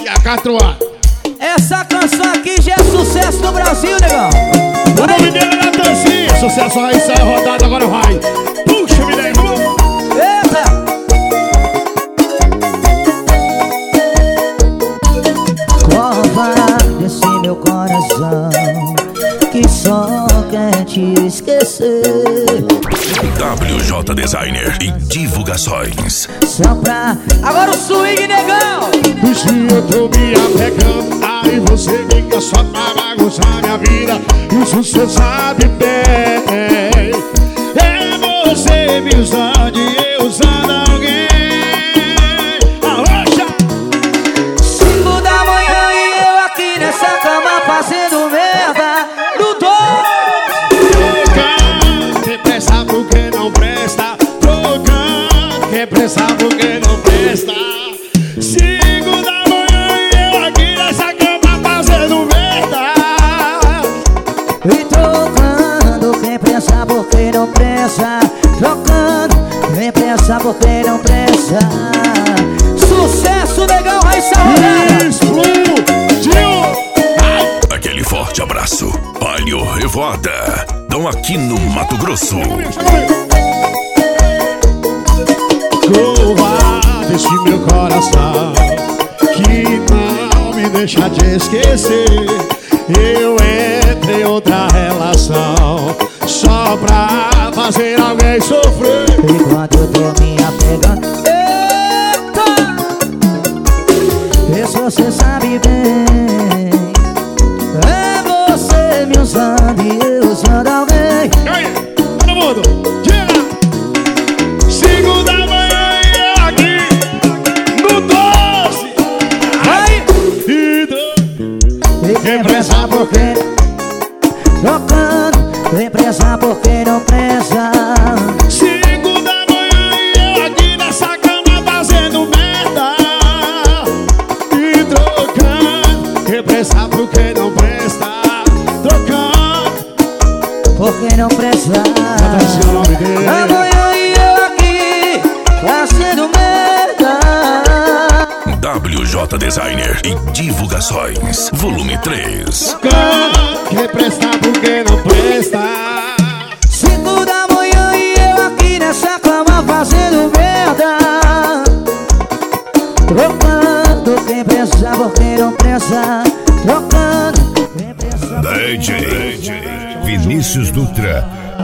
E a Catuá. Essa canção aqui já é sucesso no Brasil, negão. O nome dele é Natanzinho. Sucesso aí, sai rodado, agora vai. Puxa, me vamos. Eita! Cova desse meu coração que só quer te esquecer. WJ Designer e divulgações. Só pra... Agora o swing, negão! Se eu tô me apegando, aí você fica só pra bagunçar minha vida. Isso você sabe bem. É você me usando e eu usando alguém. Arrocha! 5 da manhã e eu aqui nessa cama fazendo merda. No Quem presta porque não presta. Trocando, quem presta porque não presta. 5 da manhã e eu aqui nessa cama fazendo merda. E trocando, quem pensa porque não presta. Trocando, quem pensa porque não presta. Sucesso, negão, vai salvar. Explodiu! Aquele forte abraço. Palio Revoada. Dão aqui no Mato Grosso. Cova desse meu coração que não me deixa te esquecer. Eu entrei em outra relação só pra fazer alguém sofrer. Enquanto eu tô me apegando. Eita! Isso você sabe bem. É você me usando e eu usando alguém. E aí, todo mundo, tira! 5 da manhã e eu aqui no 12. Vai! E Quem presta porque trocando, quem presta porque não presta. 5 da manhã e eu aqui nessa cama fazendo merda. E trocando, quem presta porque não presta. Trocando, Porque não presta. Natanzinho é o nome dele. Amanhã e eu aqui fazendo merda. WJ Designer e divulgações. Volume 3. Trocando, quem presta porque não presta. 5 da manhã e eu aqui nessa cama fazendo merda. Trocando, quem presta porque não presta. Trocando, quem presta porque não presta. DJ Vinícius Dutra